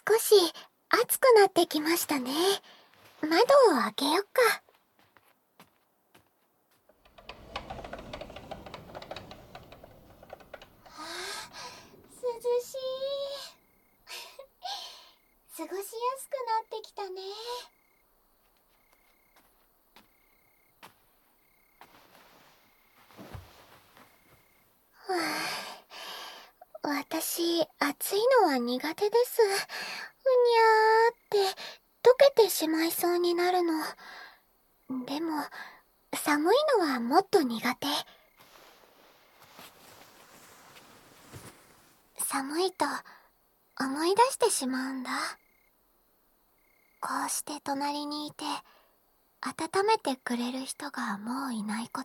少し暑くなってきましたね。窓を開けよっか。涼しい。過ごしやすくなってきたね。私、暑いのは苦手です。うにゃーって溶けてしまいそうになるの。でも、寒いのはもっと苦手。寒いと思い出してしまうんだ。こうして隣にいて温めてくれる人がもういないこと。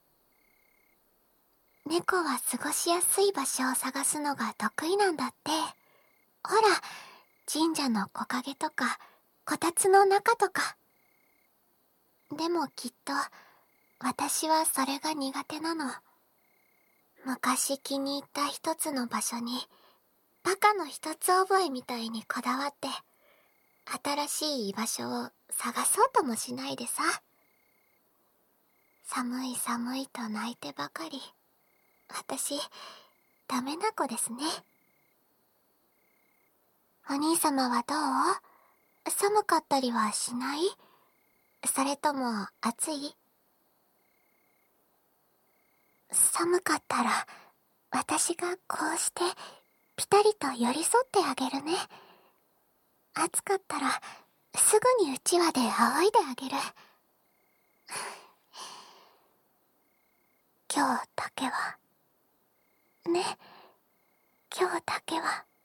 猫は過ごしやすい場所を探すのが得意なんだって。ほら、神社の木陰とかこたつの中とか。でもきっと私はそれが苦手なの。昔気に入った一つの場所にバカの一つ覚えみたいにこだわって新しい居場所を探そうともしないでさ。寒い寒いと泣いてばかり。私、ダメな子ですね。お兄様はどう？寒かったりはしない？それとも暑い？寒かったら私がこうしてピタリと寄り添ってあげるね。暑かったらすぐにうちわで仰いであげる。今日だけはね、今日だけは